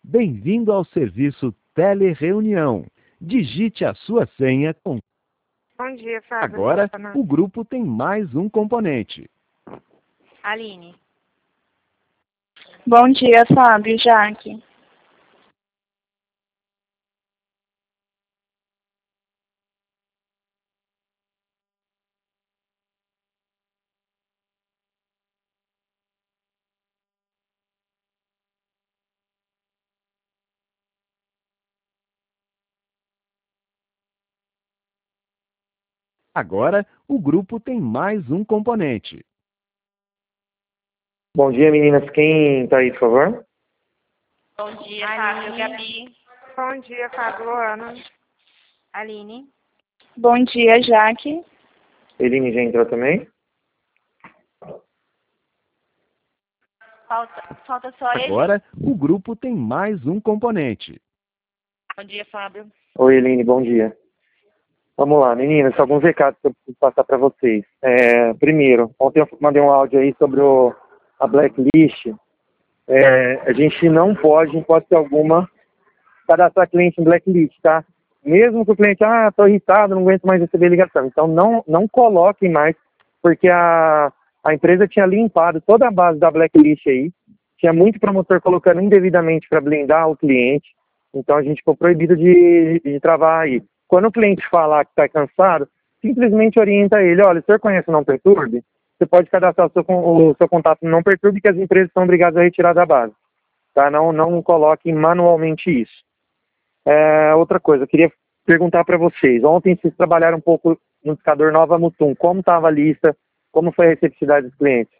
Bem-vindo ao serviço Telereunião. Digite a sua senha com... Bom dia, Fábio. Agora, o grupo tem mais um componente. Aline. Bom dia, Fábio, Jaque. Agora, o grupo tem mais um componente. Bom dia, meninas. Quem está aí, por favor? Bom dia, Fábio. Gabi. Bom dia, Fábio. Ana. Aline. Bom dia, Jaque. Eline já entrou também? Falta só ele. Agora, o grupo tem mais um componente. Bom dia, Fábio. Oi, Eline, bom dia. Vamos lá, meninas, alguns recados que eu preciso passar para vocês. Primeiro, ontem eu mandei um áudio aí sobre a blacklist. A gente não pode, em hipótese alguma, cadastrar cliente em blacklist, tá? Mesmo que o cliente, tô irritado, não aguento mais receber ligação. Então, não coloquem mais, porque a empresa tinha limpado toda a base da blacklist aí. Tinha muito promotor colocando indevidamente para blindar o cliente. Então, a gente ficou proibido de travar aí. Quando o cliente falar que está cansado, simplesmente orienta ele, olha, o senhor conhece o Não Perturbe? Você pode cadastrar o seu contato no Não Perturbe, que as empresas são obrigadas a retirar da base. Tá? Não coloquem manualmente isso. Outra coisa, eu queria perguntar para vocês. Ontem vocês trabalharam um pouco no indicador Nova Mutum. Como estava a lista? Como foi a receptividade dos clientes?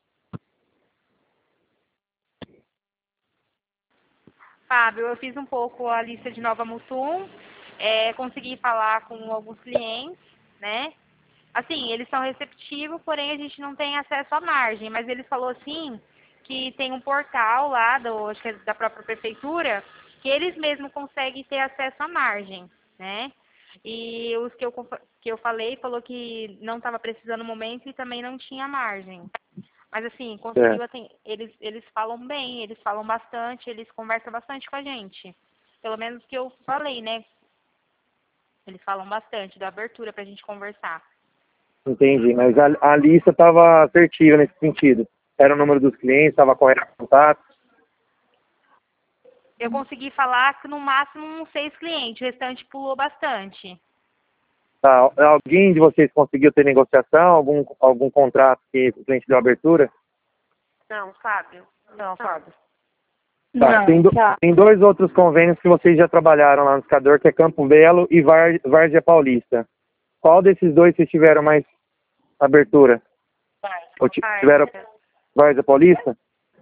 Fábio, eu fiz um pouco a lista de Nova Mutum. Consegui falar com alguns clientes, né? Assim, eles são receptivos, porém a gente não tem acesso à margem. Mas eles falou assim que tem um portal lá, acho que é da própria prefeitura, que eles mesmos conseguem ter acesso à margem, né? E os que eu falei, falou que não estava precisando no momento e também não tinha margem. Mas assim, conseguiu, eles falam bem, eles falam bastante, eles conversam bastante com a gente. Pelo menos que eu falei, né? Eles falam bastante, da abertura pra gente conversar. Entendi, mas a lista estava assertiva nesse sentido. Era o número dos clientes, estava correto o contato. Eu consegui falar que no máximo uns 6 clientes, o restante pulou bastante. Tá, alguém de vocês conseguiu ter negociação, algum contrato que o cliente deu abertura? Não, Fábio. Não, Fábio. Tá, tem dois outros convênios que vocês já trabalharam lá no indicador, que é Campo Belo e Várzea Paulista. Qual desses dois vocês tiveram mais abertura? Ou tiveram Várzea Paulista?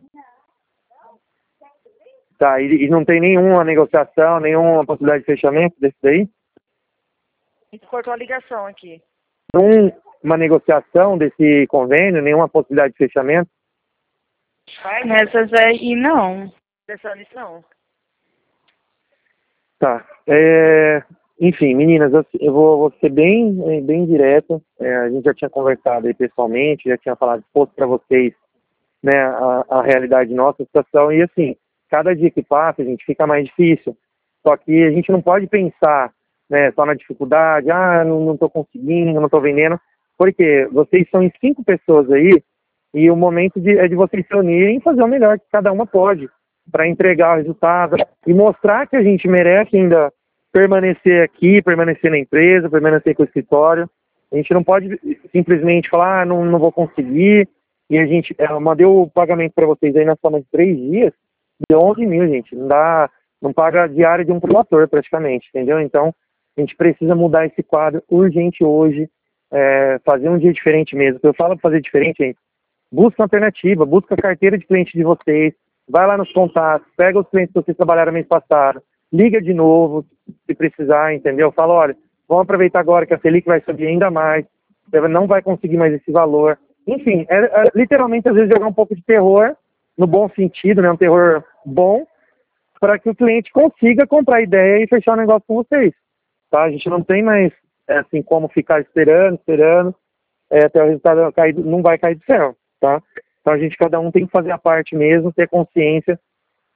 Tá, e não tem nenhuma negociação, nenhuma possibilidade de fechamento desse daí? Cortou a ligação aqui. Uma negociação desse convênio, nenhuma possibilidade de fechamento? Nessas aí, não. Pensando nisso, não. Tá. Enfim, meninas, eu vou ser bem direto. A gente já tinha conversado aí pessoalmente, já tinha exposto para vocês, né, a realidade nossa, a situação. E assim, cada dia que passa, a gente fica mais difícil. Só que a gente não pode pensar, né, só na dificuldade, não estou conseguindo, não estou vendendo, porque vocês são em 5 pessoas aí, e o momento é de vocês se unirem e fazer o melhor que cada uma pode, para entregar o resultado e mostrar que a gente merece ainda permanecer aqui, permanecer na empresa, permanecer com o escritório. A gente não pode simplesmente falar, não vou conseguir, e eu mandei o pagamento para vocês aí na soma de 3 dias, de 11 mil, gente, não paga a diária de um promotor praticamente, entendeu? Então, a gente precisa mudar esse quadro urgente hoje, fazer um dia diferente mesmo. Eu falo para fazer diferente, gente, busca uma alternativa, busca a carteira de cliente de vocês, vai lá nos contatos, pega os clientes que vocês trabalharam mês passado, liga de novo, se precisar, entendeu? Fala, olha, vamos aproveitar agora que a Selic vai subir ainda mais, você não vai conseguir mais esse valor. Enfim, literalmente, às vezes, jogar um pouco de terror, no bom sentido, né, um terror bom, para que o cliente consiga comprar a ideia e fechar o negócio com vocês. Tá? A gente não tem mais, assim, como ficar esperando, até o resultado não vai cair do céu, tá? Então, cada um tem que fazer a parte mesmo, ter consciência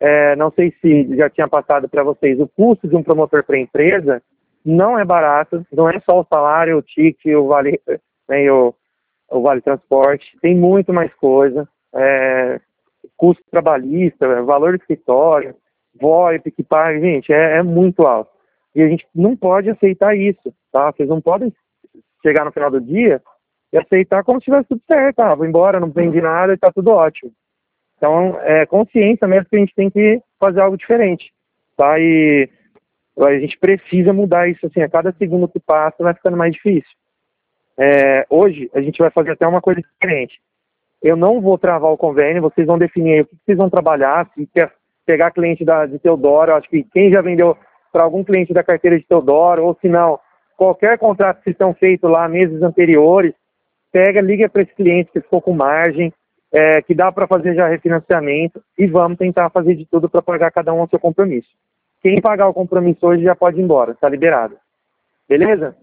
não sei se já tinha passado para vocês, o custo de um promotor para a empresa não é barato, não é só o salário, o ticket, o vale, né, o vale transporte, tem muito mais coisa, custo trabalhista, valor do escritório, VoIP que paga, gente, é muito alto. E a gente não pode aceitar isso, tá? Vocês não podem chegar no final do dia e aceitar como se tivesse tudo certo, vou embora, não vendi nada e tá tudo ótimo. Então, é consciência mesmo que a gente tem que fazer algo diferente, tá? E a gente precisa mudar isso, assim, a cada segundo que passa vai ficando mais difícil. Hoje, a gente vai fazer até uma coisa diferente. Eu não vou travar o convênio, vocês vão definir aí o que vocês vão trabalhar, se quer pegar cliente de Teodoro, acho que quem já vendeu para algum cliente da carteira de Teodoro, ou se não, qualquer contrato que estão feito lá meses anteriores, pega, liga para esse cliente que ficou com margem, que dá para fazer já refinanciamento, e vamos tentar fazer de tudo para pagar cada um o seu compromisso. Quem pagar o compromisso hoje já pode ir embora, está liberado. Beleza?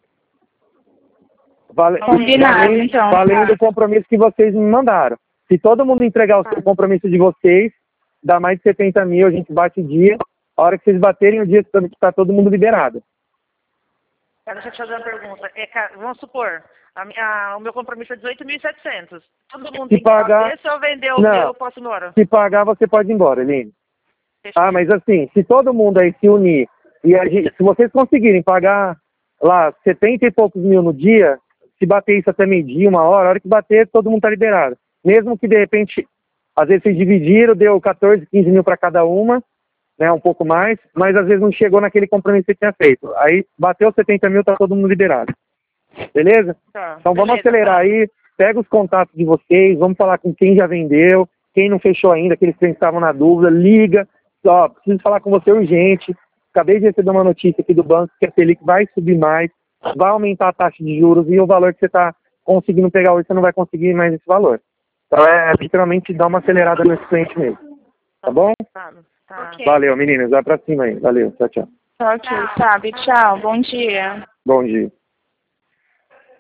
Combinado, então. Valendo do compromisso que vocês me mandaram. Se todo mundo entregar o seu compromisso de vocês, dá mais de 70 mil, a gente bate o dia. A hora que vocês baterem o dia, está todo mundo liberado. Deixa eu te fazer uma pergunta. Vamos supor, o meu compromisso é 18.700. Todo mundo se tem pagar, que pagar. Se eu vender o meu, eu posso ir embora? Se pagar, você pode ir embora, Eline. Mas assim, se todo mundo aí se unir, e se vocês conseguirem pagar lá 70 e poucos mil no dia, se bater isso até meio-dia, 1 hora, a hora que bater, todo mundo tá liberado. Mesmo que de repente, às vezes vocês dividiram, deu 14, 15 mil para cada uma, né, um pouco mais, mas às vezes não chegou naquele compromisso que tinha feito. Aí bateu 70 mil, tá todo mundo liberado. Beleza? Tá, então vamos acelerar aí, pega os contatos de vocês, vamos falar com quem já vendeu, quem não fechou ainda, aqueles que estavam na dúvida, liga, preciso falar com você urgente, acabei de receber uma notícia aqui do banco que a Selic vai subir mais, vai aumentar a taxa de juros e o valor que você está conseguindo pegar hoje, você não vai conseguir mais esse valor. Então literalmente dar uma acelerada nesse cliente mesmo. Tá bom? Tá. Okay. Valeu, meninas. Vai pra cima aí. Valeu. Tchau, tchau. Ok, sabe. Tchau. Bom dia. Bom dia.